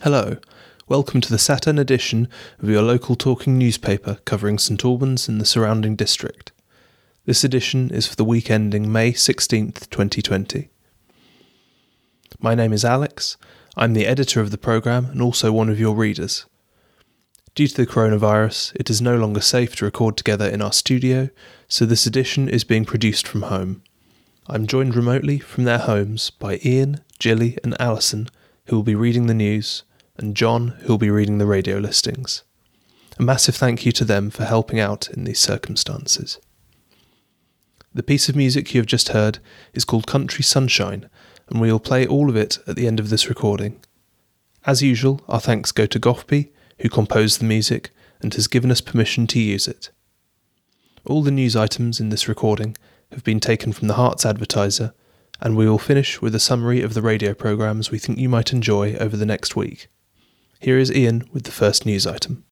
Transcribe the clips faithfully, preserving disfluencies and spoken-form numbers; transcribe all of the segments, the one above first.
Hello, welcome to the Saturn edition of your local talking newspaper covering St Albans and the surrounding district. This edition is for the week ending May sixteenth, twenty twenty. My name is Alex, I'm the editor of the programme and also one of your readers. Due to the coronavirus, it is no longer safe to record together in our studio, so this edition is being produced from home. I'm joined remotely from their homes by Ian, Gilly and Alison, who will be reading the news, and John, who will be reading the radio listings. A massive thank you to them for helping out in these circumstances. The piece of music you have just heard is called Country Sunshine, and we will play all of it at the end of this recording. As usual, our thanks go to Goffby, who composed the music and has given us permission to use it. All the news items in this recording have been taken from the Herts Advertiser, and we will finish with a summary of the radio programmes we think you might enjoy over the next week. Here is Ian with the first news item.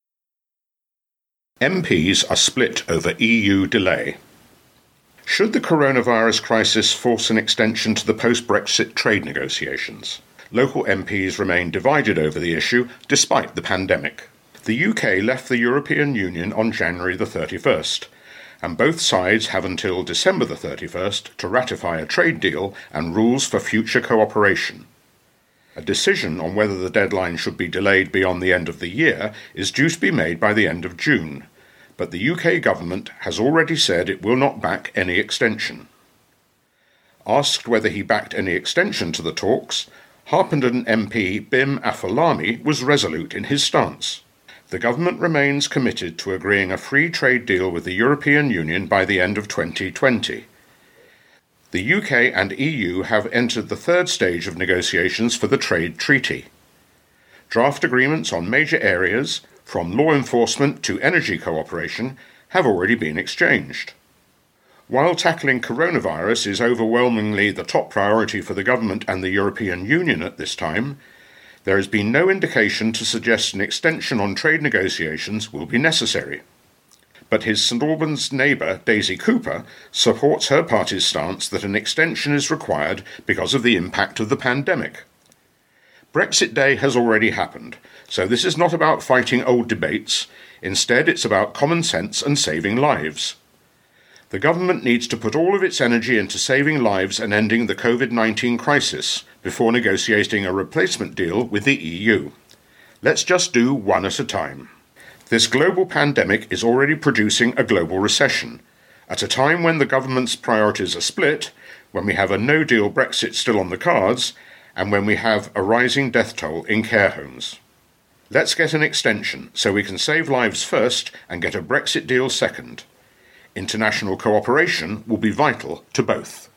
M Ps are split over E U delay. Should the coronavirus crisis force an extension to the post-Brexit trade negotiations? Local M Ps remain divided over the issue despite the pandemic. The U K left the European Union on January the thirty-first, and both sides have until December the thirty-first to ratify a trade deal and rules for future cooperation. A decision on whether the deadline should be delayed beyond the end of the year is due to be made by the end of June, but the U K government has already said it will not back any extension. Asked whether he backed any extension to the talks, Harpenden M P Bim Afolami was resolute in his stance. The government remains committed to agreeing a free trade deal with the European Union by the end of twenty twenty. The U K and E U have entered the third stage of negotiations for the trade treaty. Draft agreements on major areas, from law enforcement to energy cooperation, have already been exchanged. While tackling coronavirus is overwhelmingly the top priority for the government and the European Union at this time, there has been no indication to suggest an extension on trade negotiations will be necessary. But his St Albans neighbour, Daisy Cooper, supports her party's stance that an extension is required because of the impact of the pandemic. Brexit Day has already happened, so this is not about fighting old debates. Instead, it's about common sense and saving lives. The government needs to put all of its energy into saving lives and ending the covid nineteen crisis before negotiating a replacement deal with the E U. Let's just do one at a time. This global pandemic is already producing a global recession, at a time when the government's priorities are split, when we have a no-deal Brexit still on the cards, and when we have a rising death toll in care homes. Let's get an extension so we can save lives first and get a Brexit deal second. International cooperation will be vital to both.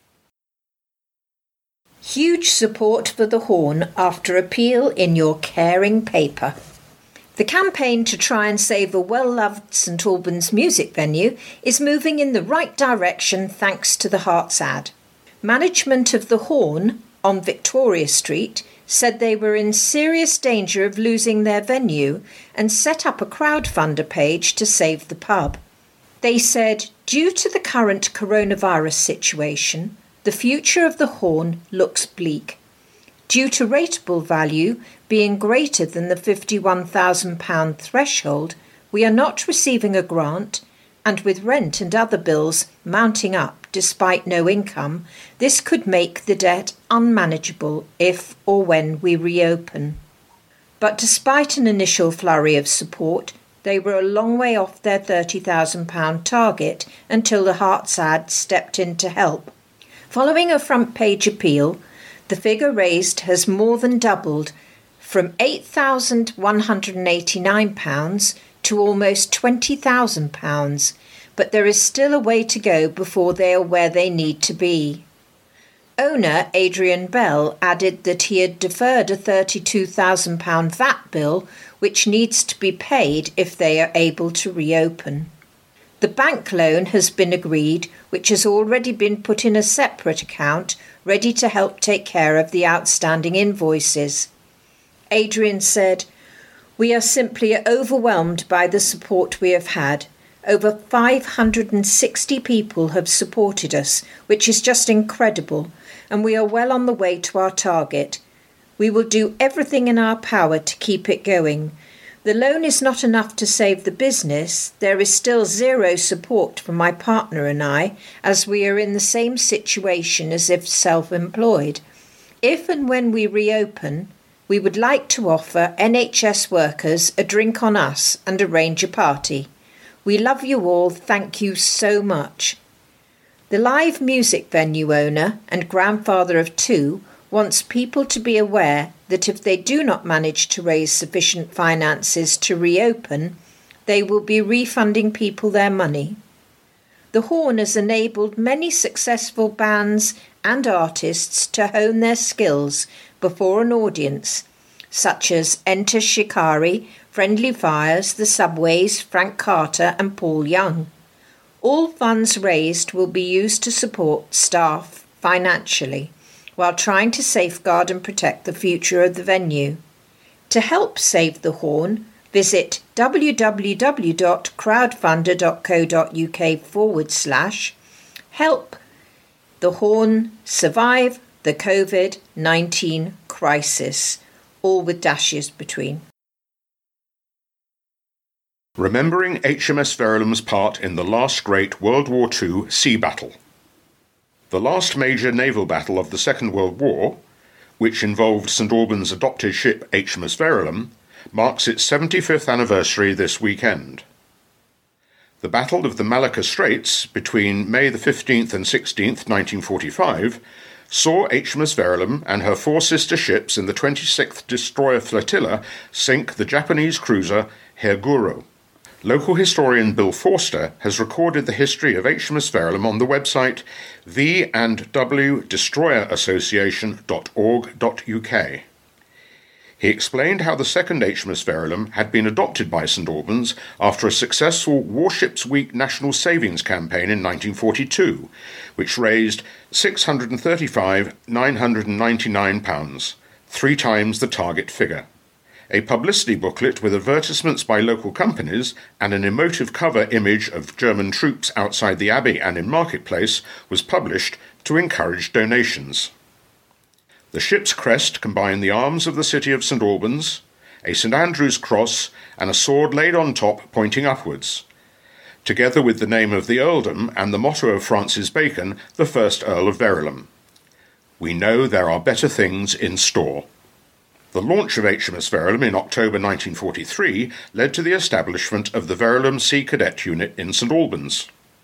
Huge support for the Horn after appeal in your caring paper. The campaign to try and save a well-loved St Albans music venue is moving in the right direction thanks to the Herts ad. Management of the Horn on Victoria Street said they were in serious danger of losing their venue and set up a crowdfunder page to save the pub. They said, due to the current coronavirus situation, the future of the Horn looks bleak. Due to rateable value being greater than the fifty-one thousand pounds threshold, we are not receiving a grant, and with rent and other bills mounting up despite no income, this could make the debt unmanageable if or when we reopen. But despite an initial flurry of support, they were a long way off their thirty thousand pounds target until the Herts ad stepped in to help. Following a front-page appeal, the figure raised has more than doubled from eight thousand one hundred eighty-nine pounds to almost twenty thousand pounds, but there is still a way to go before they are where they need to be. Owner Adrian Bell added that he had deferred a thirty-two thousand pounds V A T bill, which needs to be paid if they are able to reopen. The bank loan has been agreed, which has already been put in a separate account, ready to help take care of the outstanding invoices. Adrian said, "We are simply overwhelmed by the support we have had. Over five hundred sixty people have supported us, which is just incredible, and we are well on the way to our target. We will do everything in our power to keep it going. The loan is not enough to save the business. There is still zero support for my partner and I, as we are in the same situation as if self-employed. If and when we reopen, we would like to offer N H S workers a drink on us and arrange a party. We love you all. Thank you so much. The live music venue owner and grandfather of two wants people to be aware that if they do not manage to raise sufficient finances to reopen, they will be refunding people their money. The Horn has enabled many successful bands and artists to hone their skills before an audience, such as Enter Shikari, Friendly Fires, The Subways, Frank Carter and Paul Young. All funds raised will be used to support staff financially, while trying to safeguard and protect the future of the venue. To help Save the Horn, visit www.crowdfunder.co.uk forward slash help the Horn survive the COVID nineteen crisis, all with dashes between. Remembering H M S Verulam's part in the last great World War Two sea battle. The last major naval battle of the Second World War, which involved St Albans' adopted ship H M S Verulam, marks its seventy-fifth anniversary this weekend. The Battle of the Malacca Straits between May the fifteenth and sixteenth, nineteen forty-five, saw H M S Verulam and her four sister ships in the twenty-sixth Destroyer Flotilla sink the Japanese cruiser Herguro. Local historian Bill Forster has recorded the history of H M S Verulam on the website v and w destroyer association dot org dot u k. He explained how the second H M S Verulam had been adopted by St Albans after a successful Warships Week national savings campaign in nineteen forty-two, which raised six hundred thirty-five thousand nine hundred ninety-nine pounds, three times the target figure. A publicity booklet with advertisements by local companies and an emotive cover image of German troops outside the Abbey and in Marketplace was published to encourage donations. The ship's crest combined the arms of the city of St Albans, a St Andrew's cross, and a sword laid on top pointing upwards, together with the name of the earldom and the motto of Francis Bacon, the first Earl of Verulam. We know there are better things in store. The launch of H M S Verulam in October nineteen forty-three led to the establishment of the Verulam Sea Cadet Unit in St Albans.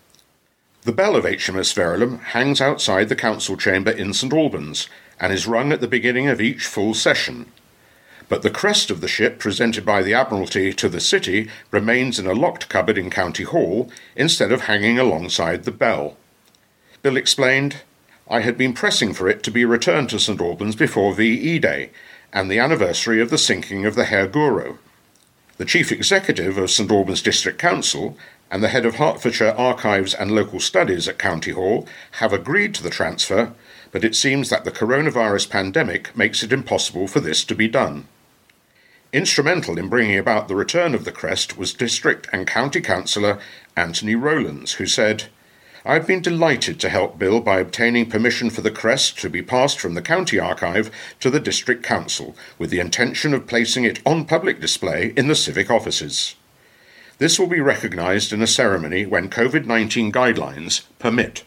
The bell of H M S Verulam hangs outside the council chamber in St Albans and is rung at the beginning of each full session. But the crest of the ship presented by the Admiralty to the city remains in a locked cupboard in County Hall instead of hanging alongside the bell. Bill explained, "I had been pressing for it to be returned to St Albans before V E Day and the anniversary of the sinking of the Herguro. The Chief Executive of St Albans District Council and the head of Hertfordshire Archives and Local Studies at County Hall have agreed to the transfer, but it seems that the coronavirus pandemic makes it impossible for this to be done." Instrumental in bringing about the return of the crest was District and County Councillor Anthony Rowlands, who said, "I have been delighted to help Bill by obtaining permission for the crest to be passed from the County Archive to the District Council, with the intention of placing it on public display in the civic offices. This will be recognised in a ceremony when COVID nineteen guidelines permit."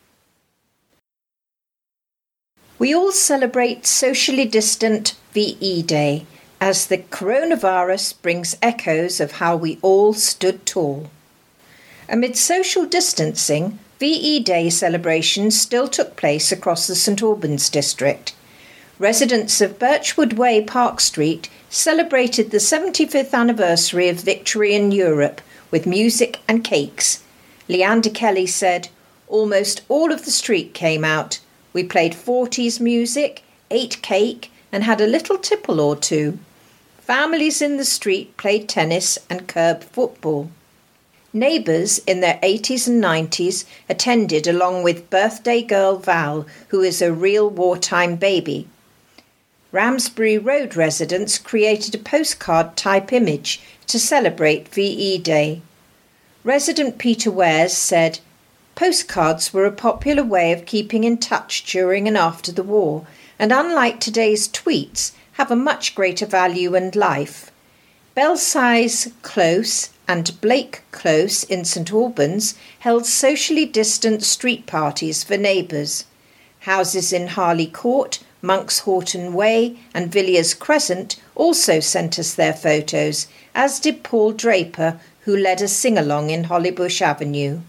We all celebrate socially distant V E Day as the coronavirus brings echoes of how we all stood tall. Amid social distancing, V E Day celebrations still took place across the St Albans district. Residents of Birchwood Way, Park Street, celebrated the seventy-fifth anniversary of victory in Europe with music and cakes. Leander Kelly said, "Almost all of the street came out. We played forties music, ate cake, and had a little tipple or two. Families in the street played tennis and curb football. Neighbours in their eighties and nineties attended along with birthday girl Val, who is a real wartime baby. Ramsbury Road residents created a postcard-type image to celebrate V E Day. Resident Peter Wares said, "Postcards were a popular way of keeping in touch during and after the war, and unlike today's tweets, have a much greater value and life. Belsize Close and Blake Close in St Albans held socially distant street parties for neighbours. Houses in Harley Court, Monk's Horton Way and Villiers Crescent also sent us their photos, as did Paul Draper, who led a sing-along in Hollybush Avenue.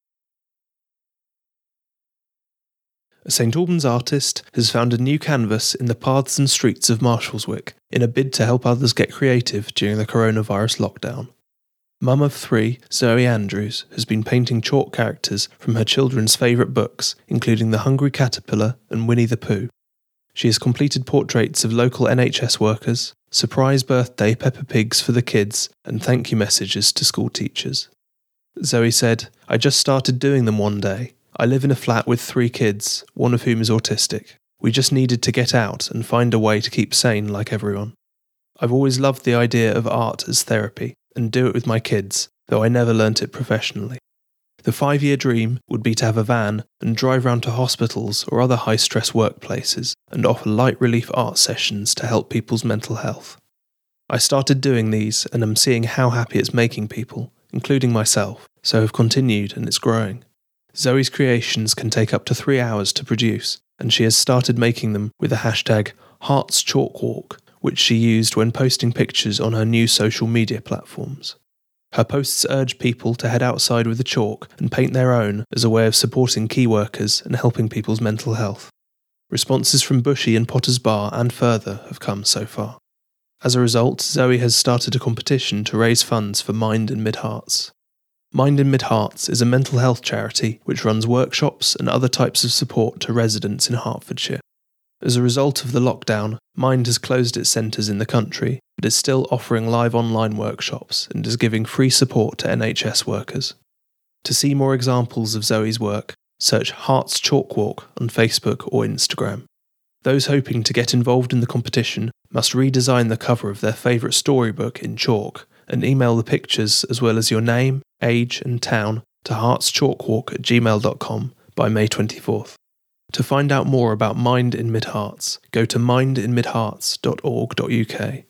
A St Albans artist has found a new canvas in the paths and streets of Marshalswick in a bid to help others get creative during the coronavirus lockdown. Mum of three, Zoe Andrews, has been painting chalk characters from her children's favourite books, including The Hungry Caterpillar and Winnie the Pooh. She has completed portraits of local N H S workers, surprise birthday Peppa Pigs for the kids, and thank you messages to school teachers. Zoe said, "I just started doing them one day. I live in a flat with three kids, one of whom is autistic. We just needed to get out and find a way to keep sane like everyone. I've always loved the idea of art as therapy and do it with my kids, though I never learnt it professionally. The five-year dream would be to have a van and drive round to hospitals or other high-stress workplaces and offer light relief art sessions to help people's mental health. I started doing these and am seeing how happy it's making people, including myself, so have continued and it's growing. Zoe's creations can take up to three hours to produce, and she has started making them with the hashtag Hearts Chalk Walk, which she used when posting pictures on her new social media platforms. Her posts urge people to head outside with a chalk and paint their own as a way of supporting key workers and helping people's mental health. Responses from Bushy and Potter's Bar and further have come so far. As a result, Zoe has started a competition to raise funds for Mind in Mid Hearts. Mind in Mid Hearts is a mental health charity which runs workshops and other types of support to residents in Hertfordshire. As a result of the lockdown, Mind has closed its centres in the country, but is still offering live online workshops and is giving free support to N H S workers. To see more examples of Zoe's work, search Hearts Chalk Walk on Facebook or Instagram. Those hoping to get involved in the competition must redesign the cover of their favourite storybook in chalk and email the pictures as well as your name, age and town to heartschalkwalk at gmail dot com by May twenty-fourth. To find out more about Mind in Mid Hearts, go to mind in mid hearts dot org dot U K.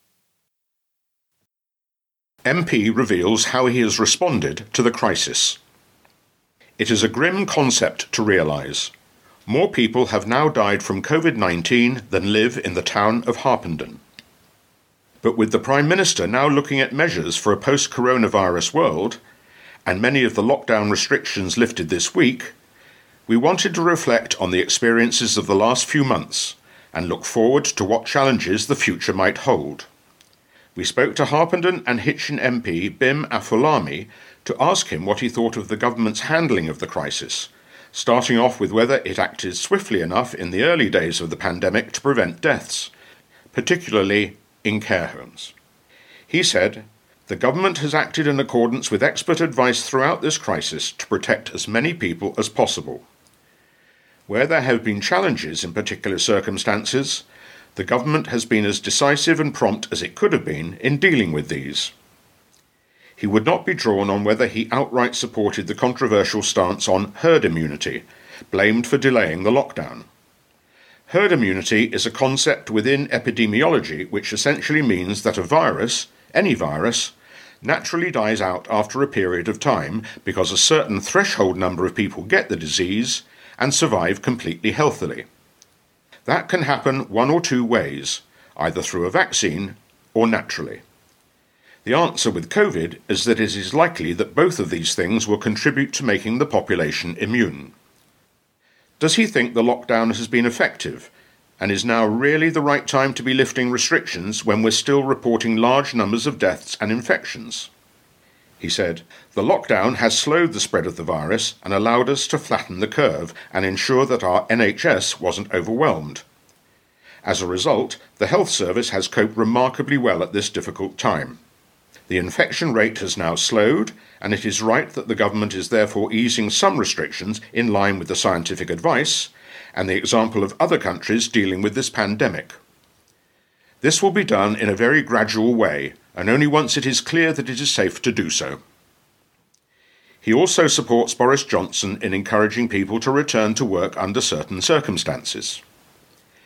M P reveals how he has responded to the crisis. It is a grim concept to realise. More people have now died from covid nineteen than live in the town of Harpenden. But with the Prime Minister now looking at measures for a post-coronavirus world, and many of the lockdown restrictions lifted this week, we wanted to reflect on the experiences of the last few months and look forward to what challenges the future might hold. We spoke to Harpenden and Hitchin M P Bim Afolabi to ask him what he thought of the government's handling of the crisis, starting off with whether it acted swiftly enough in the early days of the pandemic to prevent deaths, particularly in care homes. He said, "The government has acted in accordance with expert advice throughout this crisis to protect as many people as possible. Where there have been challenges in particular circumstances, the government has been as decisive and prompt as it could have been in dealing with these." He would not be drawn on whether he outright supported the controversial stance on herd immunity, blamed for delaying the lockdown. Herd immunity is a concept within epidemiology which essentially means that a virus, any virus, naturally dies out after a period of time because a certain threshold number of people get the disease and survive completely healthily. That can happen one or two ways, either through a vaccine or naturally. The answer with COVID is that it is likely that both of these things will contribute to making the population immune. Does he think the lockdown has been effective, and is now really the right time to be lifting restrictions when we're still reporting large numbers of deaths and infections? He said, "The lockdown has slowed the spread of the virus and allowed us to flatten the curve and ensure that our N H S wasn't overwhelmed. As a result, the health service has coped remarkably well at this difficult time. The infection rate has now slowed, and it is right that the government is therefore easing some restrictions in line with the scientific advice and the example of other countries dealing with this pandemic. This will be done in a very gradual way, and only once it is clear that it is safe to do so." He also supports Boris Johnson in encouraging people to return to work under certain circumstances.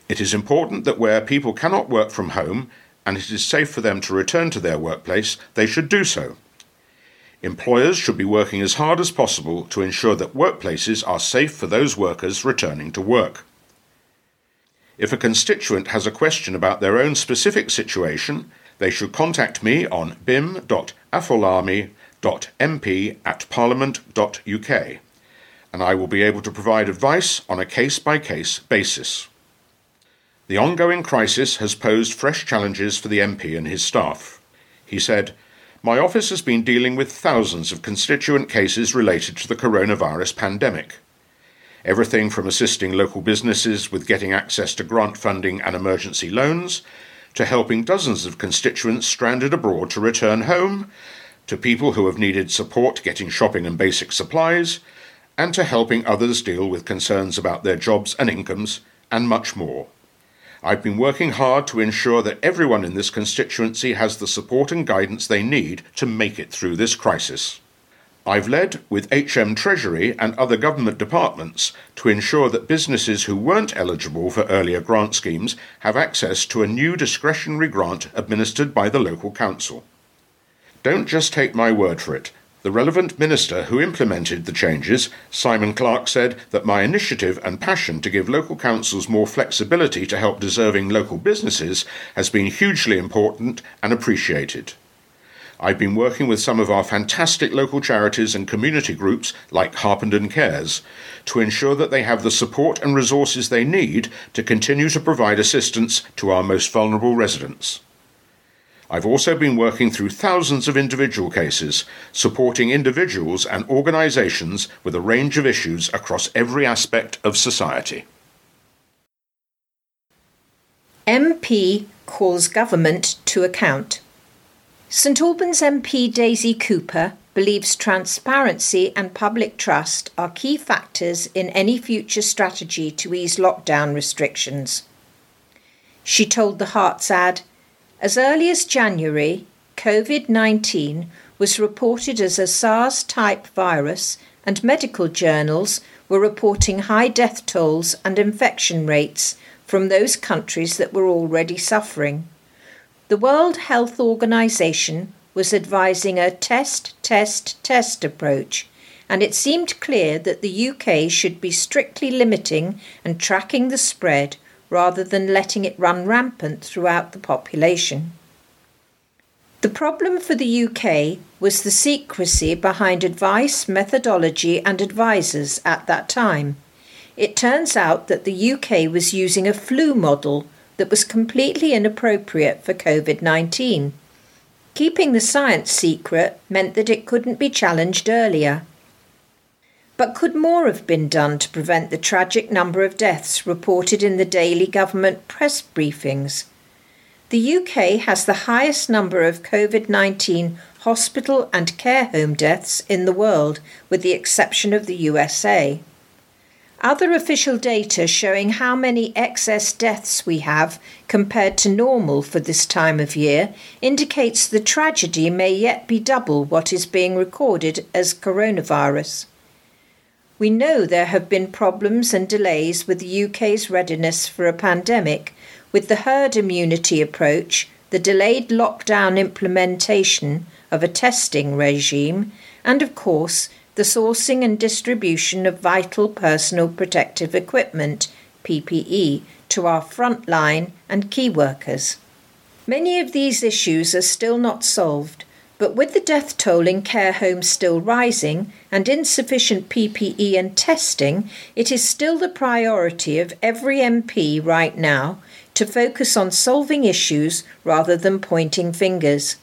It is important that where people cannot work from home and it is safe for them to return to their workplace, they should do so. Employers should be working as hard as possible to ensure that workplaces are safe for those workers returning to work. If a constituent has a question about their own specific situation, they should contact me on bim dot afolami dot m p at parliament dot u k, and I will be able to provide advice on a case-by-case basis. The ongoing crisis has posed fresh challenges for the M P and his staff. He said, "My office has been dealing with thousands of constituent cases related to the coronavirus pandemic. Everything from assisting local businesses with getting access to grant funding and emergency loans, to helping dozens of constituents stranded abroad to return home, to people who have needed support getting shopping and basic supplies, and to helping others deal with concerns about their jobs and incomes, and much more. I've been working hard to ensure that everyone in this constituency has the support and guidance they need to make it through this crisis. I've led with H M Treasury and other government departments to ensure that businesses who weren't eligible for earlier grant schemes have access to a new discretionary grant administered by the local council. Don't just take my word for it. The relevant minister who implemented the changes, Simon Clarke, said that my initiative and passion to give local councils more flexibility to help deserving local businesses has been hugely important and appreciated. I've been working with some of our fantastic local charities and community groups like Harpenden Cares to ensure that they have the support and resources they need to continue to provide assistance to our most vulnerable residents. I've also been working through thousands of individual cases, supporting individuals and organisations with a range of issues across every aspect of society." M P calls government to account. St Albans M P Daisy Cooper believes transparency and public trust are key factors in any future strategy to ease lockdown restrictions. She told the Herts Ad, "As early as January, COVID nineteen was reported as a SARS-type virus, and medical journals were reporting high death tolls and infection rates from those countries that were already suffering. The World Health Organization was advising a test, test, test approach, and it seemed clear that the U K should be strictly limiting and tracking the spread rather than letting it run rampant throughout the population." The problem for the U K was the secrecy behind advice, methodology and advisors at that time. It turns out that the U K was using a flu model that was completely inappropriate for COVID nineteen. Keeping the science secret meant that it couldn't be challenged earlier. But could more have been done to prevent the tragic number of deaths reported in the daily government press briefings? The U K has the highest number of COVID nineteen hospital and care home deaths in the world, with the exception of the U S A. Other official data showing how many excess deaths we have compared to normal for this time of year indicates the tragedy may yet be double what is being recorded as coronavirus. We know there have been problems and delays with the U K's readiness for a pandemic, with the herd immunity approach, the delayed lockdown implementation of a testing regime, and of course, the sourcing and distribution of vital personal protective equipment, P P E, to our frontline and key workers. Many of these issues are still not solved, but with the death toll in care homes still rising and insufficient P P E and testing, it is still the priority of every M P right now to focus on solving issues rather than pointing fingers.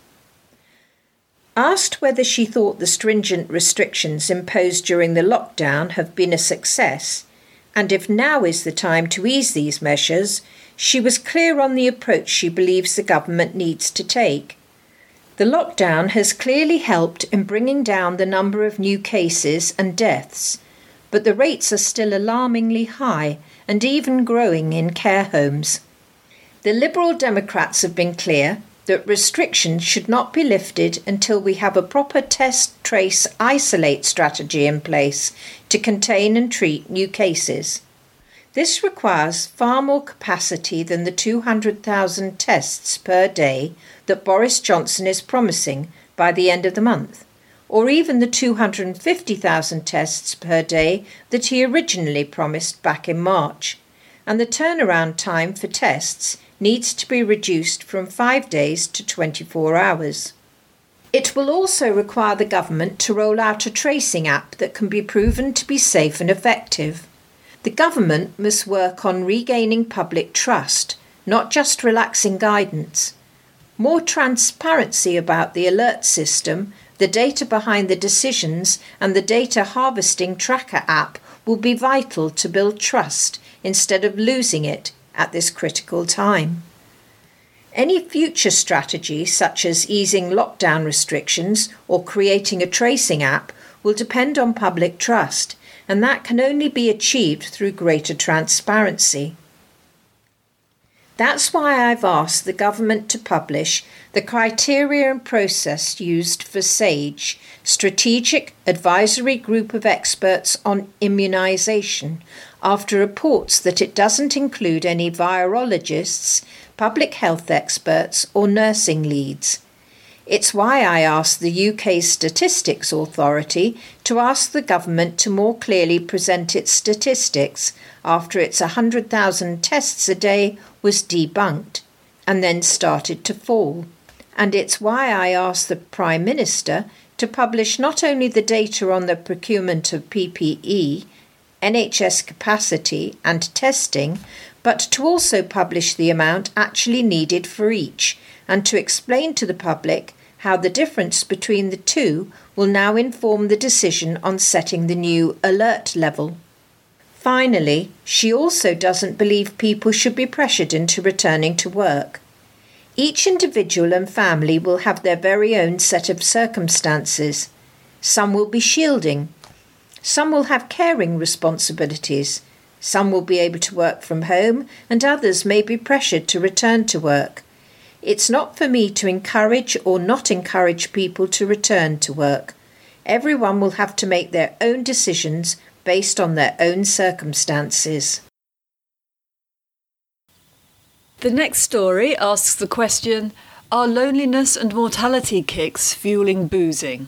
Asked whether she thought the stringent restrictions imposed during the lockdown have been a success, and if now is the time to ease these measures, she was clear on the approach she believes the government needs to take. The lockdown has clearly helped in bringing down the number of new cases and deaths, but the rates are still alarmingly high and even growing in care homes. The Liberal Democrats have been clear that restrictions should not be lifted until we have a proper test, trace, isolate strategy in place to contain and treat new cases. This requires far more capacity than the two hundred thousand tests per day that Boris Johnson is promising by the end of the month, or even the two hundred fifty thousand tests per day that he originally promised back in March. And the turnaround time for tests needs to be reduced from five days to twenty-four hours. It will also require the government to roll out a tracing app that can be proven to be safe and effective. The government must work on regaining public trust, not just relaxing guidance. More transparency about the alert system, the data behind the decisions, and the data harvesting tracker app will be vital to build trust instead of losing it at this critical time. Any future strategy, such as easing lockdown restrictions or creating a tracing app, will depend on public trust, and that can only be achieved through greater transparency. That's why I've asked the government to publish the criteria and process used for SAGE, Strategic Advisory Group of Experts on Immunisation, after reports that it doesn't include any virologists, public health experts or nursing leads. It's why I asked the U K Statistics Authority to ask the government to more clearly present its statistics after its one hundred thousand tests a day was debunked and then started to fall. And it's why I asked the Prime Minister to publish not only the data on the procurement of P P E, N H S capacity and testing, but to also publish the amount actually needed for each and to explain to the public how the difference between the two will now inform the decision on setting the new alert level. Finally, she also doesn't believe people should be pressured into returning to work. Each individual and family will have their very own set of circumstances. Some will be shielding. Some will have caring responsibilities. Some will be able to work from home, and others may be pressured to return to work. It's not for me to encourage or not encourage people to return to work. Everyone will have to make their own decisions based on their own circumstances. The next story asks the question, are loneliness and mortality kicks fueling boozing?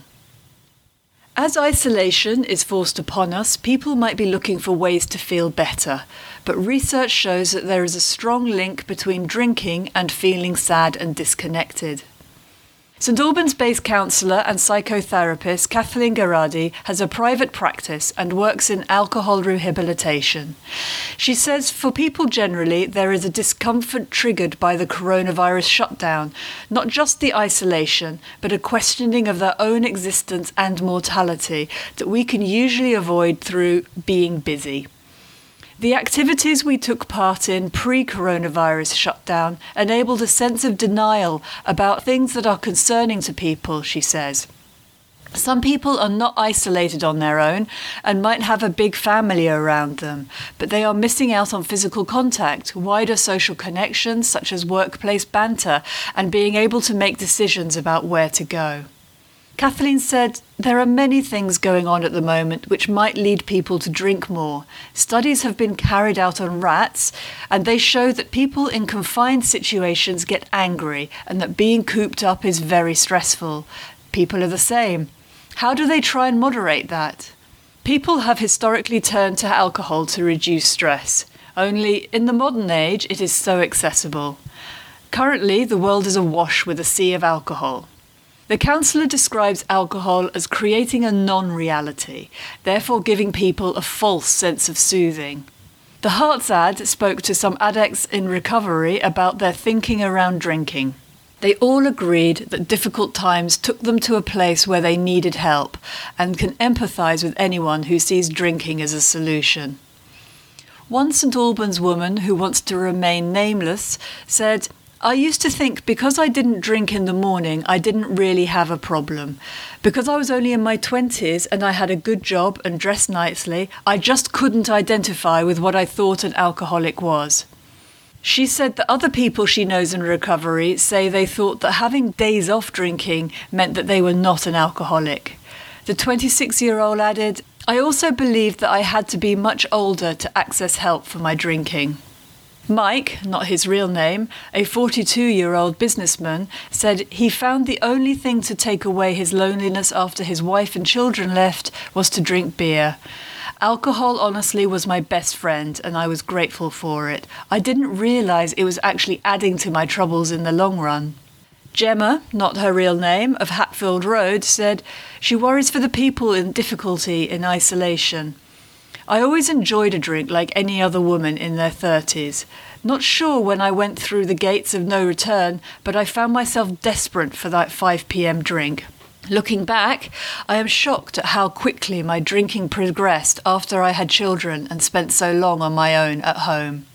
As isolation is forced upon us, people might be looking for ways to feel better, but research shows that there is a strong link between drinking and feeling sad and disconnected. St Albans-based counsellor and psychotherapist Kathleen Garadi has a private practice and works in alcohol rehabilitation. She says for people generally there is a discomfort triggered by the coronavirus shutdown, not just the isolation, but a questioning of their own existence and mortality that we can usually avoid through being busy. The activities we took part in pre-coronavirus shutdown enabled a sense of denial about things that are concerning to people, she says. Some people are not isolated on their own and might have a big family around them, but they are missing out on physical contact, wider social connections such as workplace banter, and being able to make decisions about where to go. Kathleen said, there are many things going on at the moment which might lead people to drink more. Studies have been carried out on rats, and they show that people in confined situations get angry and that being cooped up is very stressful. People are the same. How do they try and moderate that? People have historically turned to alcohol to reduce stress. Only in the modern age it is so accessible. Currently, the world is awash with a sea of alcohol. The counsellor describes alcohol as creating a non-reality, therefore giving people a false sense of soothing. The Hearts ad spoke to some addicts in recovery about their thinking around drinking. They all agreed that difficult times took them to a place where they needed help and can empathise with anyone who sees drinking as a solution. One St Albans woman who wants to remain nameless said, I used to think because I didn't drink in the morning, I didn't really have a problem. Because I was only in my twenties and I had a good job and dressed nicely, I just couldn't identify with what I thought an alcoholic was. She said that other people she knows in recovery say they thought that having days off drinking meant that they were not an alcoholic. The twenty-six-year-old added, "I also believed that I had to be much older to access help for my drinking." Mike, not his real name, a forty-two-year-old businessman, said he found the only thing to take away his loneliness after his wife and children left was to drink beer. "Alcohol honestly was my best friend and I was grateful for it. I didn't realise it was actually adding to my troubles in the long run." Gemma, not her real name, of Hatfield Road, said she worries for the people in difficulty in isolation. "I always enjoyed a drink like any other woman in their thirties. Not sure when I went through the gates of no return, but I found myself desperate for that five p.m. drink. Looking back, I am shocked at how quickly my drinking progressed after I had children and spent so long on my own at home.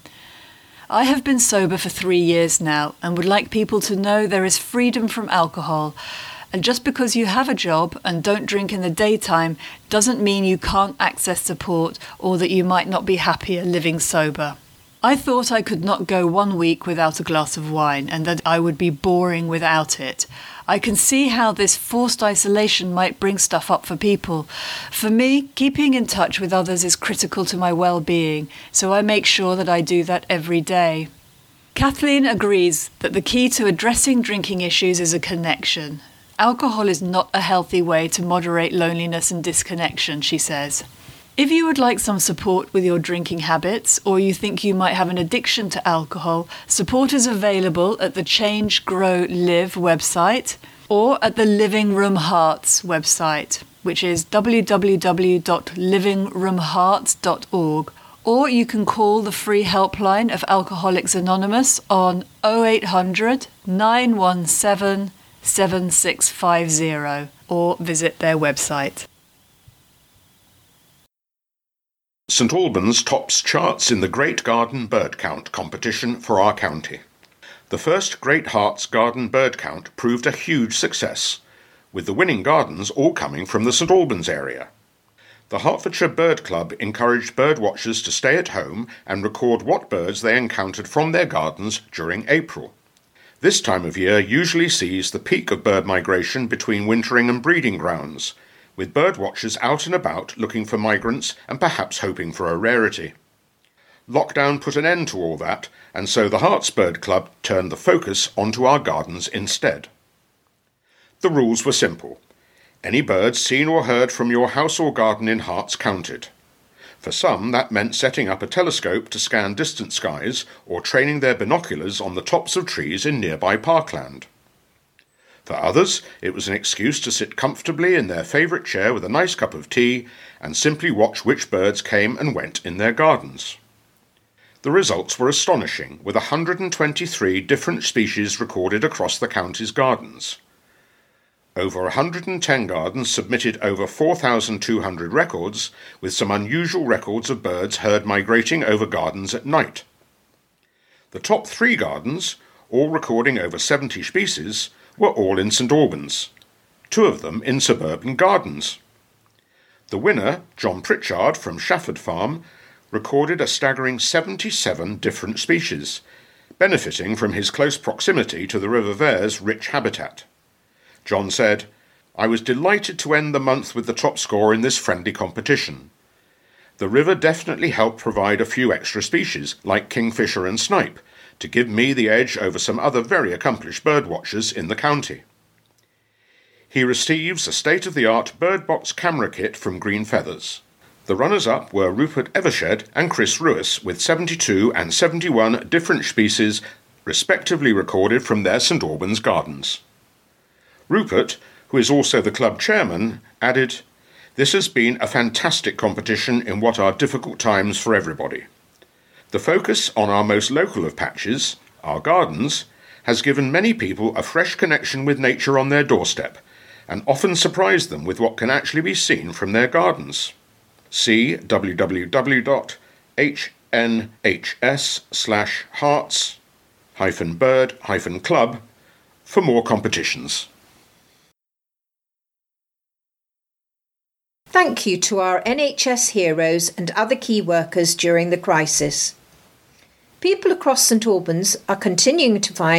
I have been sober for three years now and would like people to know there is freedom from alcohol. And just because you have a job and don't drink in the daytime doesn't mean you can't access support or that you might not be happier living sober. I thought I could not go one week without a glass of wine and that I would be boring without it. I can see how this forced isolation might bring stuff up for people. For me, keeping in touch with others is critical to my well-being, so I make sure that I do that every day." Kathleen agrees that the key to addressing drinking issues is a connection. Alcohol is not a healthy way to moderate loneliness and disconnection, she says. If you would like some support with your drinking habits, or you think you might have an addiction to alcohol, support is available at the Change, Grow, Live website or at the Living Room Hearts website, which is w w w dot living room hearts dot org, or you can call the free helpline of Alcoholics Anonymous on oh eight hundred, nine one seven, seven six five zero or visit their website. St Albans tops charts in the Great Garden Bird Count competition for our county. The first Great Hearts Garden Bird Count proved a huge success, with the winning gardens all coming from the St Albans area. The Hertfordshire Bird Club encouraged bird watchers to stay at home and record what birds they encountered from their gardens during April. This time of year usually sees the peak of bird migration between wintering and breeding grounds, with bird watchers out and about looking for migrants and perhaps hoping for a rarity. Lockdown put an end to all that, and so the Herts Bird Club turned the focus onto our gardens instead. The rules were simple. Any birds seen or heard from your house or garden in Herts counted. For some, that meant setting up a telescope to scan distant skies or training their binoculars on the tops of trees in nearby parkland. For others, it was an excuse to sit comfortably in their favourite chair with a nice cup of tea and simply watch which birds came and went in their gardens. The results were astonishing, with one hundred twenty-three different species recorded across the county's gardens. Over one hundred ten gardens submitted over four thousand two hundred records, with some unusual records of birds heard migrating over gardens at night. The top three gardens, all recording over seventy species, were all in St Albans, two of them in suburban gardens. The winner, John Pritchard from Shafford Farm, recorded a staggering seventy-seven different species, benefiting from his close proximity to the River Vair's rich habitat. John said, "I was delighted to end the month with the top score in this friendly competition. The river definitely helped provide a few extra species, like kingfisher and snipe, to give me the edge over some other very accomplished bird watchers in the county." He receives a state-of-the-art bird box camera kit from Green Feathers. The runners-up were Rupert Evershed and Chris Ruiss, with seventy-two and seventy-one different species respectively recorded from their St Albans gardens. Rupert, who is also the club chairman, added, "This has been a fantastic competition in what are difficult times for everybody. The focus on our most local of patches, our gardens, has given many people a fresh connection with nature on their doorstep, and often surprised them with what can actually be seen from their gardens. See w w w dot h n h s slash hearts hyphen bird hyphen club for more competitions. Thank you to our N H S heroes and other key workers during the crisis. People across St Albans are continuing to find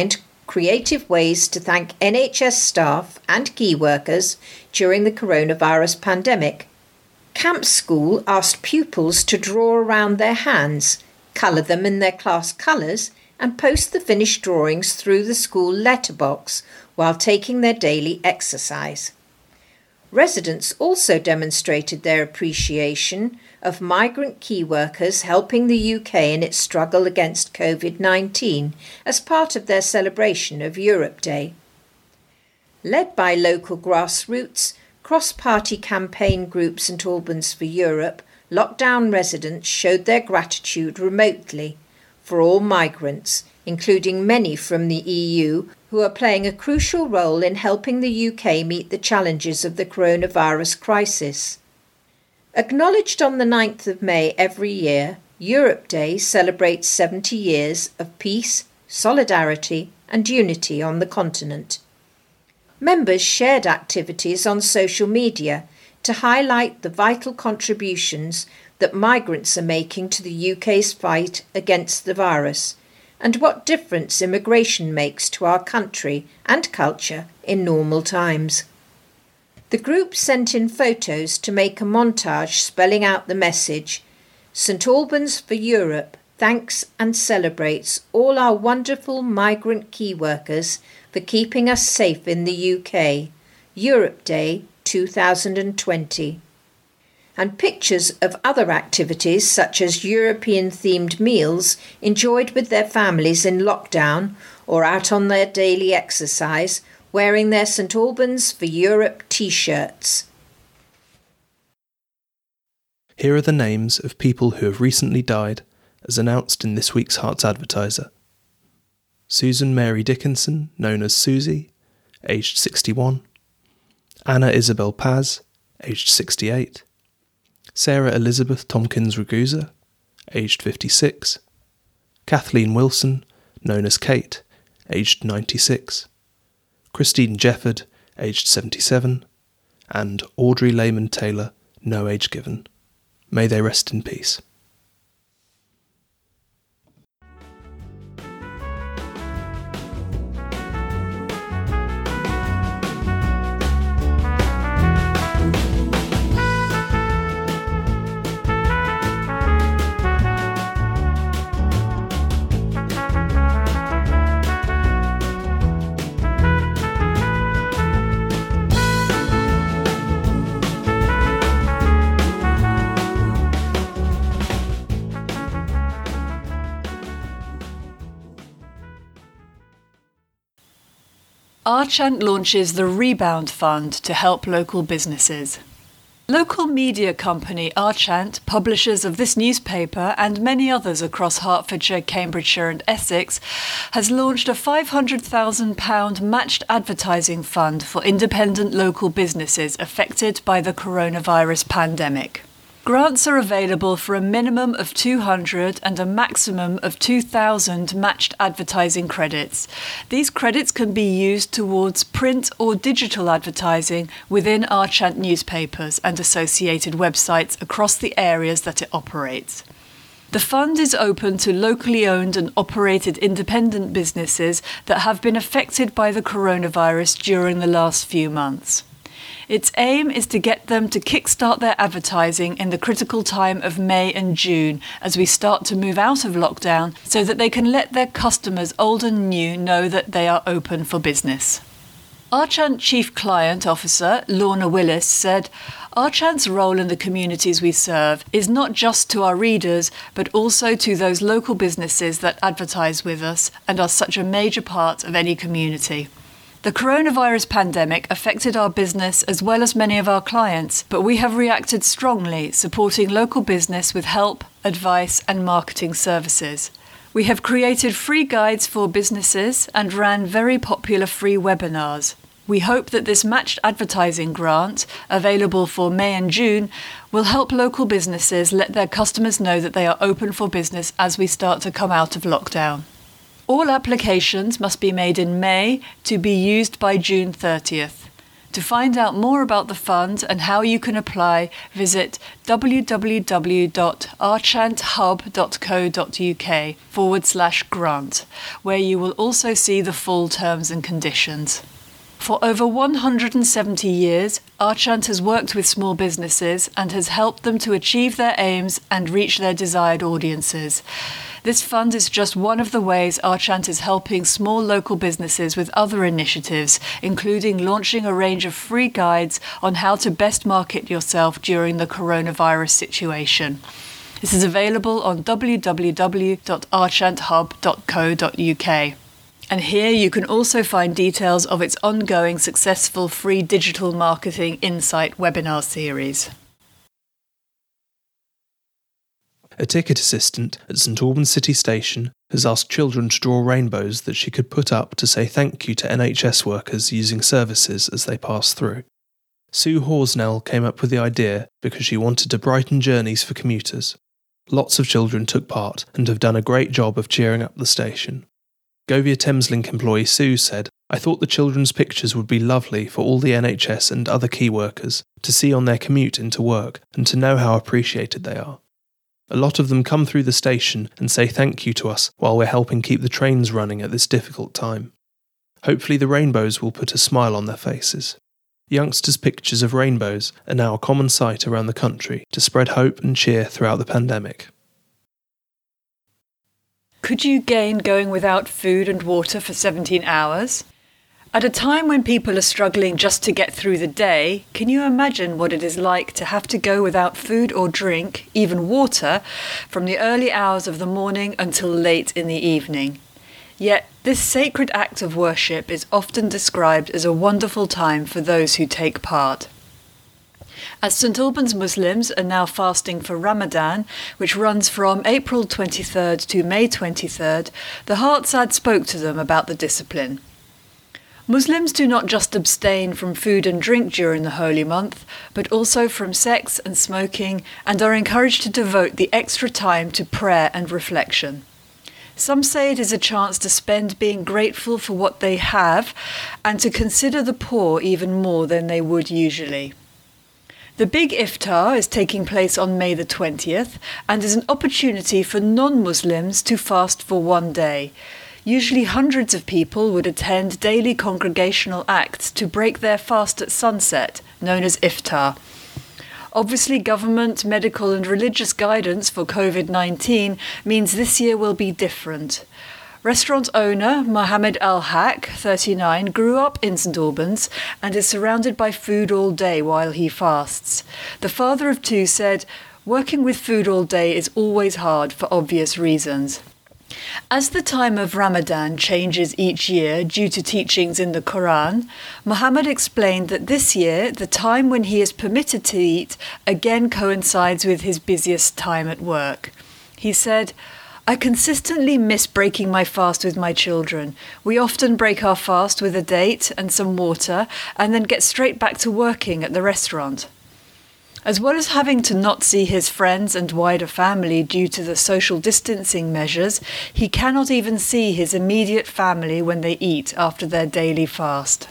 creative ways to thank N H S staff and key workers during the coronavirus pandemic. Camp School asked pupils to draw around their hands, colour them in their class colours, and post the finished drawings through the school letterbox while taking their daily exercise. Residents also demonstrated their appreciation of migrant key workers helping the U K in its struggle against COVID nineteen as part of their celebration of Europe Day. Led by local grassroots, cross-party campaign group St Albans for Europe, lockdown residents showed their gratitude remotely for all migrants, including many from the E U, who are playing a crucial role in helping the U K meet the challenges of the coronavirus crisis. Acknowledged on the ninth of May every year, Europe Day celebrates seventy years of peace, solidarity and unity on the continent. Members shared activities on social media to highlight the vital contributions that migrants are making to the U K's fight against the virus, and what difference immigration makes to our country and culture in normal times. The group sent in photos to make a montage spelling out the message, St Albans for Europe thanks and celebrates all our wonderful migrant key workers for keeping us safe in the U K, Europe Day two thousand twenty. And pictures of other activities such as European-themed meals enjoyed with their families in lockdown or out on their daily exercise, wearing their St Albans for Europe t-shirts. Here are the names of people who have recently died, as announced in this week's Hearts Advertiser. Susan Mary Dickinson, known as Susie, aged sixty-one. Anna Isabel Paz, aged sixty-eight. Sarah Elizabeth Tompkins Ragusa, aged fifty-six. Kathleen Wilson, known as Kate, aged ninety-six. Christine Jefford, aged seventy-seven. And Audrey Lehman Taylor, no age given. May they rest in peace. Archant launches the Rebound Fund to help local businesses. Local media company Archant, publishers of this newspaper and many others across Hertfordshire, Cambridgeshire and Essex, has launched a five hundred thousand pounds matched advertising fund for independent local businesses affected by the coronavirus pandemic. Grants are available for a minimum of two hundred and a maximum of two thousand matched advertising credits. These credits can be used towards print or digital advertising within Archant newspapers and associated websites across the areas that it operates. The fund is open to locally owned and operated independent businesses that have been affected by the coronavirus during the last few months. Its aim is to get them to kickstart their advertising in the critical time of May and June as we start to move out of lockdown so that they can let their customers, old and new, know that they are open for business. Archant Chief Client Officer Lorna Willis said, "Archant's role in the communities we serve is not just to our readers, but also to those local businesses that advertise with us and are such a major part of any community." The coronavirus pandemic affected our business as well as many of our clients, but we have reacted strongly, supporting local business with help, advice and marketing services. We have created free guides for businesses and ran very popular free webinars. We hope that this matched advertising grant, available for May and June, will help local businesses let their customers know that they are open for business as we start to come out of lockdown. All applications must be made in May to be used by June thirtieth. To find out more about the fund and how you can apply, visit www.archanthub.co.uk forward slash grant, where you will also see the full terms and conditions. For over one hundred seventy years, Archant has worked with small businesses and has helped them to achieve their aims and reach their desired audiences. This fund is just one of the ways Archant is helping small local businesses with other initiatives, including launching a range of free guides on how to best market yourself during the coronavirus situation. This is available on w w w dot archant hub dot co dot u k. And here you can also find details of its ongoing successful free digital marketing insight webinar series. A ticket assistant at St Albans City Station has asked children to draw rainbows that she could put up to say thank you to N H S workers using services as they pass through. Sue Horsnell came up with the idea because she wanted to brighten journeys for commuters. Lots of children took part and have done a great job of cheering up the station. Govia Thameslink employee Sue said, "I thought the children's pictures would be lovely for all the N H S and other key workers to see on their commute into work and to know how appreciated they are. A lot of them come through the station and say thank you to us while we're helping keep the trains running at this difficult time. Hopefully the rainbows will put a smile on their faces." Youngsters' pictures of rainbows are now a common sight around the country to spread hope and cheer throughout the pandemic. Could you gain going without food and water for seventeen hours? At a time when people are struggling just to get through the day, can you imagine what it is like to have to go without food or drink, even water, from the early hours of the morning until late in the evening? Yet, this sacred act of worship is often described as a wonderful time for those who take part. As St Albans Muslims are now fasting for Ramadan, which runs from April twenty-third to May twenty-third, the Heartsad spoke to them about the discipline. Muslims do not just abstain from food and drink during the holy month, but also from sex and smoking, and are encouraged to devote the extra time to prayer and reflection. Some say it is a chance to spend being grateful for what they have, and to consider the poor even more than they would usually. The Big Iftar is taking place on May the twentieth and is an opportunity for non-Muslims to fast for one day. Usually hundreds of people would attend daily congregational acts to break their fast at sunset, known as Iftar. Obviously, government, medical and religious guidance for covid nineteen means this year will be different. Restaurant owner Mohammed Al-Haq, thirty-nine, grew up in St Albans and is surrounded by food all day while he fasts. The father of two said, "Working with food all day is always hard for obvious reasons." As the time of Ramadan changes each year due to teachings in the Quran, Muhammad explained that this year, the time when he is permitted to eat again coincides with his busiest time at work. He said, "I consistently miss breaking my fast with my children. We often break our fast with a date and some water and then get straight back to working at the restaurant." As well as having to not see his friends and wider family due to the social distancing measures, he cannot even see his immediate family when they eat after their daily fast.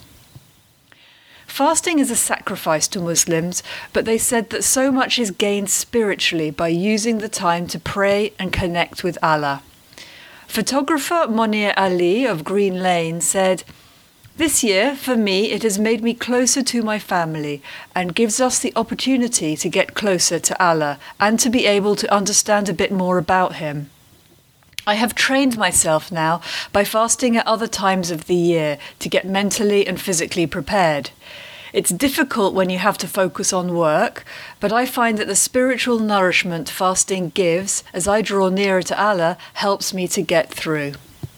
Fasting is a sacrifice to Muslims, but they said that so much is gained spiritually by using the time to pray and connect with Allah. Photographer Monir Ali of Green Lane said, "This year, for me, it has made me closer to my family and gives us the opportunity to get closer to Allah and to be able to understand a bit more about Him. I have trained myself now by fasting at other times of the year to get mentally and physically prepared. It's difficult when you have to focus on work, but I find that the spiritual nourishment fasting gives as I draw nearer to Allah helps me to get through."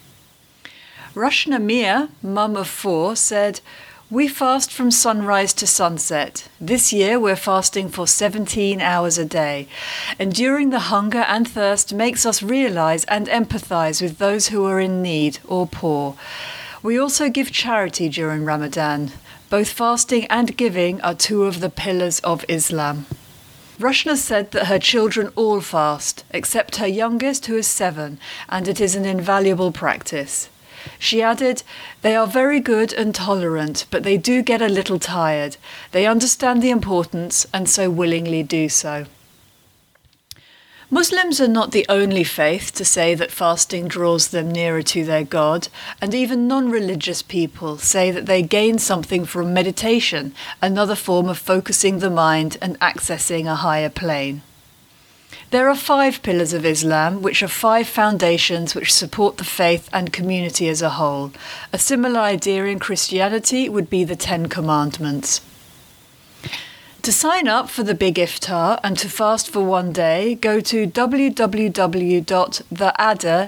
Rashna Mia, mum of four, said, "We fast from sunrise to sunset. This year we're fasting for seventeen hours a day. Enduring the hunger and thirst makes us realise and empathise with those who are in need or poor. We also give charity during Ramadan. Both fasting and giving are two of the pillars of Islam." Rashna said that her children all fast, except her youngest who is seven, and it is an invaluable practice. She added, "They are very good and tolerant, but they do get a little tired. They understand the importance and so willingly do so." Muslims are not the only faith to say that fasting draws them nearer to their God, and even non-religious people say that they gain something from meditation, another form of focusing the mind and accessing a higher plane. There are five pillars of Islam, which are five foundations which support the faith and community as a whole. A similar idea in Christianity would be the Ten Commandments. To sign up for the Big Iftar and to fast for one day, go to w w w dot the adda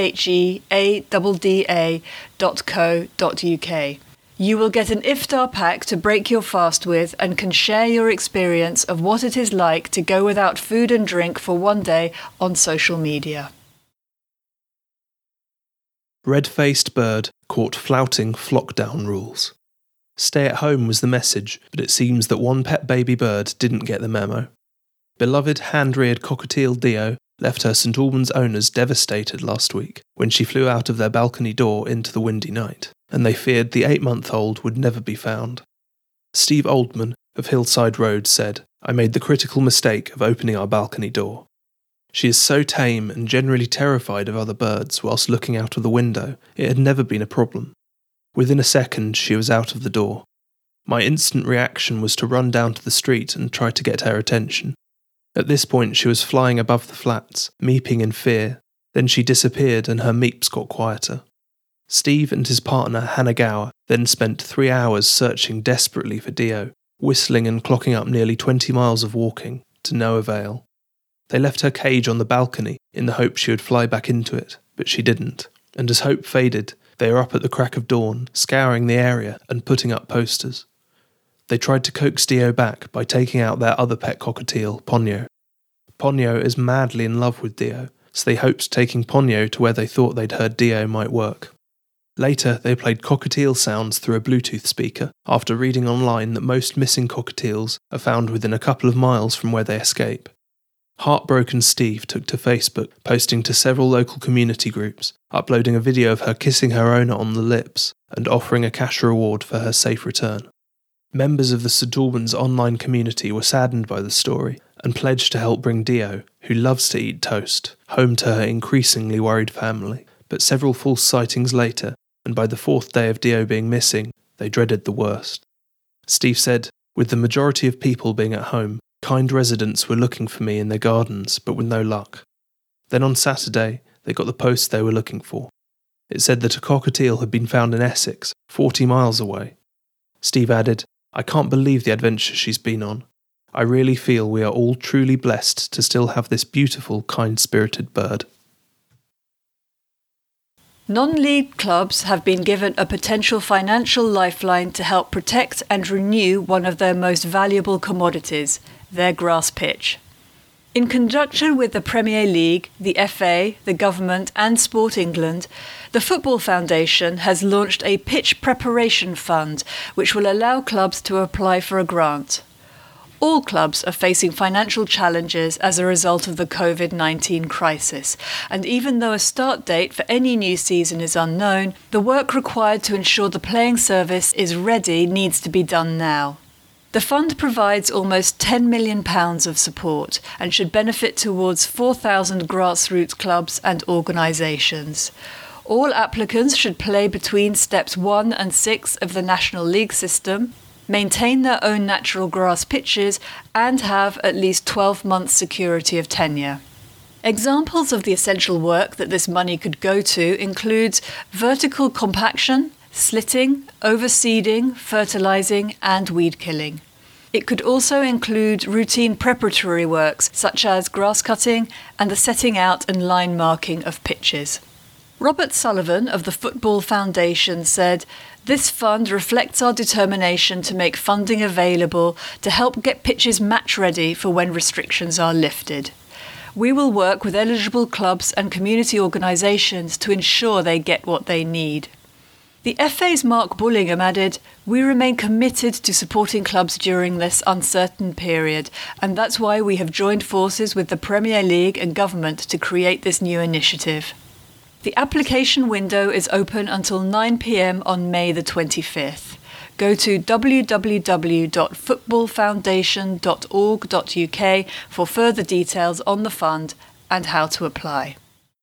dot co dot u k. You will get an iftar pack to break your fast with and can share your experience of what it is like to go without food and drink for one day on social media. Red-faced bird caught flouting flockdown rules. Stay at home was the message, but it seems that one pet baby bird didn't get the memo. Beloved hand-reared cockatiel Dio left her St Albans owners devastated last week when she flew out of their balcony door into the windy night, and they feared the eight-month-old would never be found. Steve Oldman of Hillside Road said, "I made the critical mistake of opening our balcony door. She is so tame and generally terrified of other birds whilst looking out of the window, it had never been a problem. Within a second, she was out of the door. My instant reaction was to run down to the street and try to get her attention. At this point, she was flying above the flats, meeping in fear. Then she disappeared and her meeps got quieter." Steve and his partner Hannah Gower then spent three hours searching desperately for Dio, whistling and clocking up nearly twenty miles of walking, to no avail. They left her cage on the balcony in the hope she would fly back into it, but she didn't, and as hope faded, they were up at the crack of dawn, scouring the area and putting up posters. They tried to coax Dio back by taking out their other pet cockatiel, Ponyo. Ponyo is madly in love with Dio, so they hoped taking Ponyo to where they thought they'd heard Dio might work. Later, they played cockatiel sounds through a Bluetooth speaker, after reading online that most missing cockatiels are found within a couple of miles from where they escape. Heartbroken Steve took to Facebook, posting to several local community groups, uploading a video of her kissing her owner on the lips and offering a cash reward for her safe return. Members of the St Albans online community were saddened by the story and pledged to help bring Dio, who loves to eat toast, home to her increasingly worried family. But several false sightings later, and by the fourth day of Dio being missing, they dreaded the worst. Steve said, "With the majority of people being at home, kind residents were looking for me in their gardens, but with no luck. Then on Saturday, they got the post they were looking for. It said that a cockatiel had been found in Essex, forty miles away." Steve added, "I can't believe the adventure she's been on. I really feel we are all truly blessed to still have this beautiful, kind-spirited bird." Non-league clubs have been given a potential financial lifeline to help protect and renew one of their most valuable commodities, their grass pitch. In conjunction with the Premier League, the F A, the government and Sport England, the Football Foundation has launched a pitch preparation fund which will allow clubs to apply for a grant. All clubs are facing financial challenges as a result of the covid nineteen crisis, and even though a start date for any new season is unknown, the work required to ensure the playing service is ready needs to be done now. The fund provides almost ten million pounds of support and should benefit towards four thousand grassroots clubs and organisations. All applicants should play between steps one and six of the National League system, maintain their own natural grass pitches, and have at least twelve months security of tenure. Examples of the essential work that this money could go to includes vertical compaction, slitting, overseeding, fertilising and weed killing. It could also include routine preparatory works such as grass cutting and the setting out and line marking of pitches. Robert Sullivan of the Football Foundation said, "This fund reflects our determination to make funding available to help get pitches match ready for when restrictions are lifted. We will work with eligible clubs and community organisations to ensure they get what they need." The F A's Mark Bullingham added, "We remain committed to supporting clubs during this uncertain period, and that's why we have joined forces with the Premier League and government to create this new initiative." The application window is open until nine p m on May the twenty-fifth. Go to w w w dot football foundation dot org dot u k for further details on the fund and how to apply.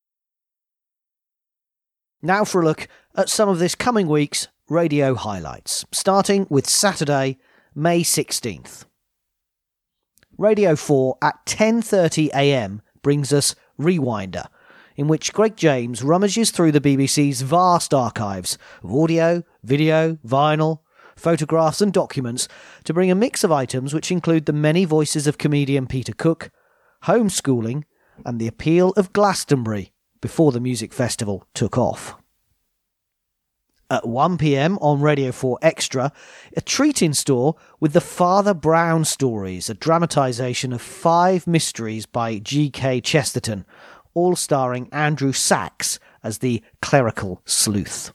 Now for a look at some of this coming week's radio highlights, starting with Saturday, May sixteenth. Radio four at ten thirty a m brings us Rewinder, in which Greg James rummages through the B B C's vast archives of audio, video, vinyl, photographs and documents to bring a mix of items which include the many voices of comedian Peter Cook, homeschooling, and the appeal of Glastonbury before the music festival took off. At one p m on Radio four Extra, a treat in store with the Father Brown Stories, a dramatisation of five mysteries by G K Chesterton, all starring Andrew Sachs as the clerical sleuth.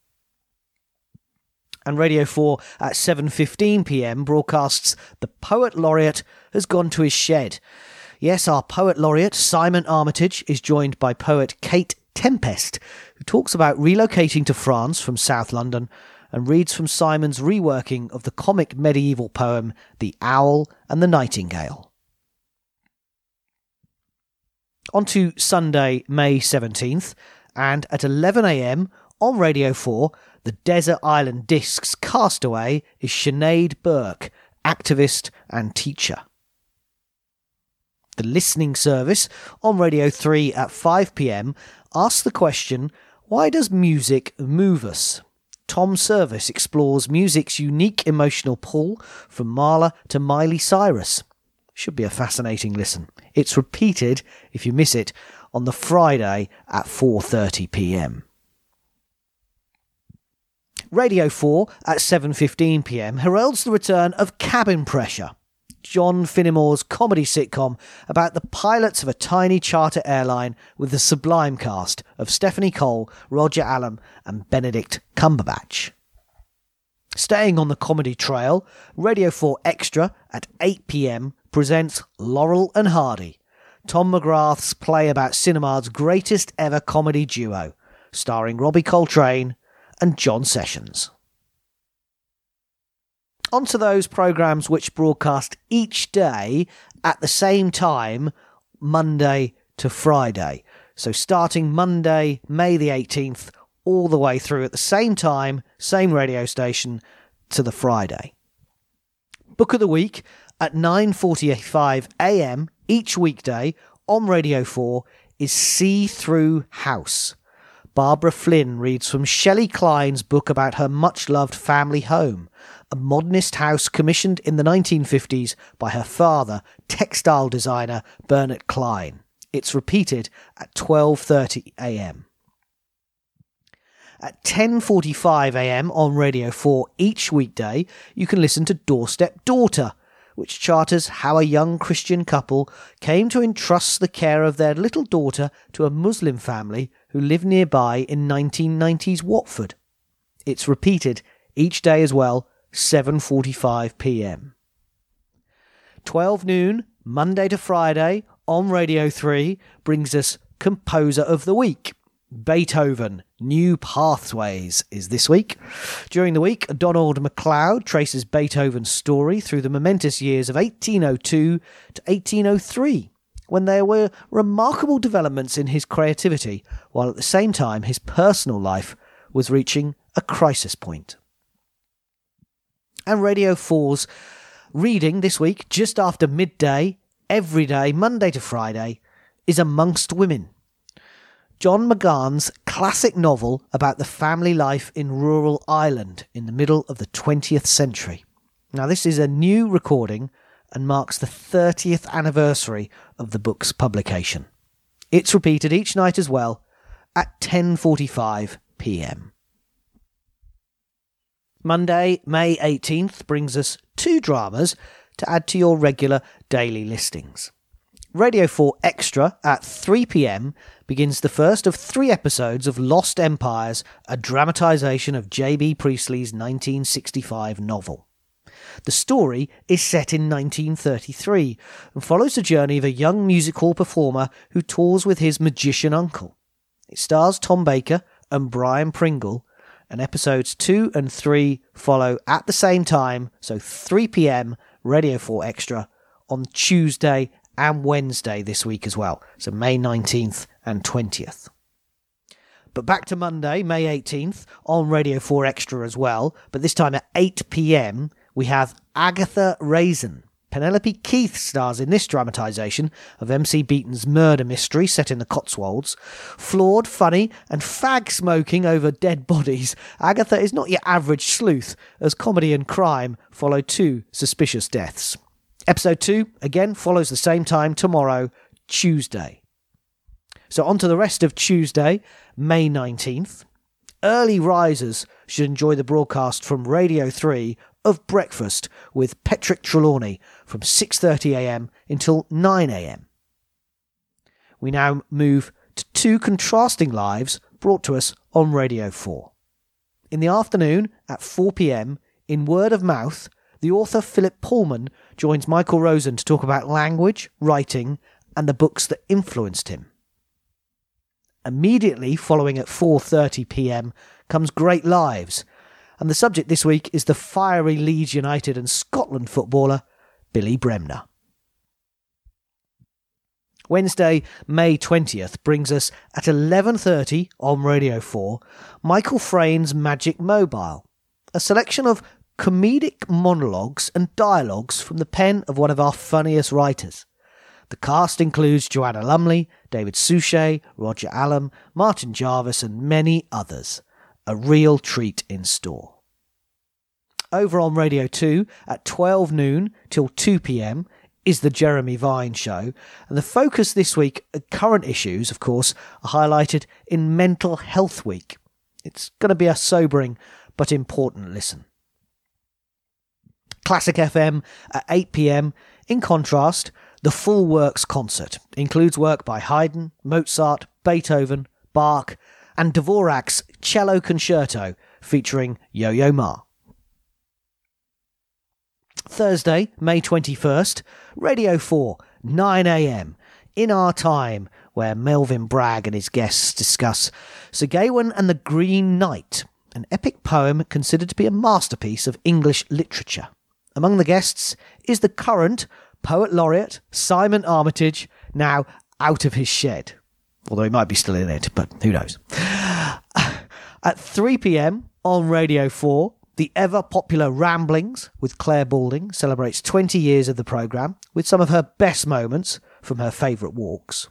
And Radio four at seven fifteen p m broadcasts The Poet Laureate Has Gone to His Shed. Yes, our Poet Laureate, Simon Armitage, is joined by poet Kate Tempest, who talks about relocating to France from South London and reads from Simon's reworking of the comic medieval poem The Owl and the Nightingale. On to Sunday, May seventeenth, and at eleven a m on Radio four, the Desert Island Discs castaway is Sinead Burke, activist and teacher. The Listening Service on Radio three at five p m asks the question, why does music move us? Tom Service explores music's unique emotional pull from Mahler to Miley Cyrus. Should be a fascinating listen. It's repeated, if you miss it, on the Friday at four thirty p m. Radio four at seven fifteen p m heralds the return of Cabin Pressure, John Finnemore's comedy sitcom about the pilots of a tiny charter airline with the sublime cast of Stephanie Cole, Roger Allam and Benedict Cumberbatch. Staying on the comedy trail, Radio four Extra at eight p m presents Laurel and Hardy, Tom McGrath's play about cinema's greatest ever comedy duo, starring Robbie Coltrane and John Sessions. On to those programmes which broadcast each day at the same time, Monday to Friday. So starting Monday, May the eighteenth, all the way through at the same time, same radio station, to the Friday. Book of the Week at nine forty-five a m each weekday on Radio four is See Through House. Barbara Flynn reads from Shelley Klein's book about her much-loved family home, a modernist house commissioned in the nineteen fifties by her father, textile designer Bernard Klein. It's repeated at twelve thirty a m. At ten forty-five a m on Radio four each weekday, you can listen to Doorstep Daughter, which charters how a young Christian couple came to entrust the care of their little daughter to a Muslim family who lived nearby in nineteen nineties Watford. It's repeated each day as well, seven forty-five p m. twelve noon, Monday to Friday, on Radio three, brings us Composer of the Week. Beethoven, New Pathways is this week. During the week, Donald MacLeod traces Beethoven's story through the momentous years of eighteen oh two to eighteen oh three, when there were remarkable developments in his creativity, while at the same time his personal life was reaching a crisis point. And Radio four's reading this week, just after midday, every day, Monday to Friday, is Amongst Women, John McGahan's classic novel about the family life in rural Ireland in the middle of the twentieth century. Now, this is a new recording and marks the thirtieth anniversary of the book's publication. It's repeated each night as well at ten forty-five p m. Monday, May eighteenth brings us two dramas to add to your regular daily listings. Radio four Extra at three p m begins the first of three episodes of Lost Empires, a dramatisation of J B Priestley's nineteen sixty-five novel. The story is set in nineteen thirty-three and follows the journey of a young music hall performer who tours with his magician uncle. It stars Tom Baker and Brian Pringle, and episodes two and three follow at the same time, so three p.m. Radio four Extra on Tuesday and Wednesday this week as well, so May nineteenth and twentieth. But back to Monday, May eighteenth, on Radio four Extra as well, but this time at eight p.m, we have Agatha Raisin. Penelope Keith stars in this dramatisation of M C Beaton's murder mystery set in the Cotswolds. Flawed, funny, and fag-smoking over dead bodies, Agatha is not your average sleuth, as comedy and crime follow two suspicious deaths. Episode two, again, follows the same time tomorrow, Tuesday. So on to the rest of Tuesday, May nineteenth. Early risers should enjoy the broadcast from Radio three of Breakfast with Patrick Trelawney from six thirty a.m. until nine a.m. We now move to two contrasting lives brought to us on Radio four. In the afternoon at four p.m, in Word of Mouth, the author Philip Pullman joins Michael Rosen to talk about language, writing, and the books that influenced him. Immediately following at four thirty p.m. comes Great Lives, and the subject this week is the fiery Leeds United and Scotland footballer Billy Bremner. Wednesday, May twentieth brings us at eleven thirty on Radio four, Michael Frayn's Magic Mobile, a selection of comedic monologues and dialogues from the pen of one of our funniest writers. The cast includes Joanna Lumley, David Suchet, Roger Allam, Martin Jarvis and many others. A real treat in store. Over on Radio two at twelve noon till two p.m. is the Jeremy Vine Show, and the focus this week, current issues of course, are highlighted in Mental Health Week. It's going to be a sobering but important listen. Classic F M at eight p.m. In contrast, the Full Works concert includes work by Haydn, Mozart, Beethoven, Bach, and Dvorak's Cello Concerto featuring Yo-Yo Ma. Thursday, May twenty-first, Radio four, nine a.m, In Our Time, where Melvyn Bragg and his guests discuss Sir Gawain and the Green Knight, an epic poem considered to be a masterpiece of English literature. Among the guests is the current Poet Laureate Simon Armitage, now out of his shed. Although he might be still in it, but who knows. At three p.m. on Radio four, the ever-popular Ramblings with Claire Balding celebrates twenty years of the programme with some of her best moments from her favourite walks.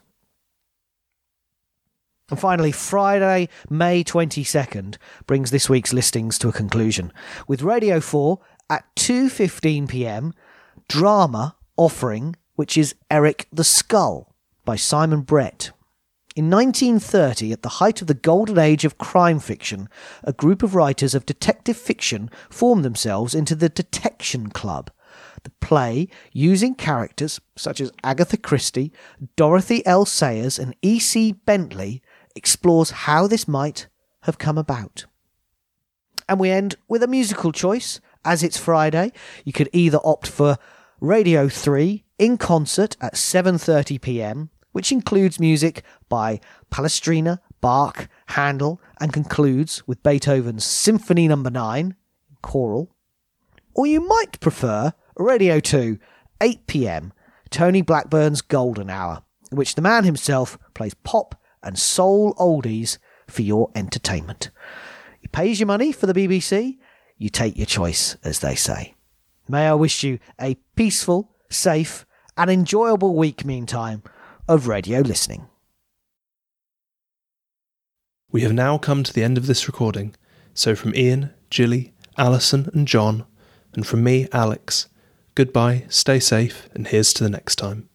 And finally, Friday, May twenty-second brings this week's listings to a conclusion, with Radio four at two fifteen p.m, drama offering, which is Eric the Skull by Simon Brett. In nineteen thirty, at the height of the golden age of crime fiction, a group of writers of detective fiction formed themselves into the Detection Club. The play, using characters such as Agatha Christie, Dorothy L. Sayers and E C Bentley, explores how this might have come about. And we end with a musical choice. As it's Friday, you could either opt for Radio three in concert at seven thirty p.m, which includes music by Palestrina, Bach, Handel, and concludes with Beethoven's Symphony number nine, choral. Or you might prefer Radio two, eight p.m, Tony Blackburn's Golden Hour, in which the man himself plays pop and soul oldies for your entertainment. He pays your money for the B B C, you take your choice, as they say. May I wish you a peaceful, safe, and enjoyable week, meantime, of radio listening. We have now come to the end of this recording, so from Ian, Gilly, Alison and John, and from me, Alex, goodbye, stay safe, and here's to the next time.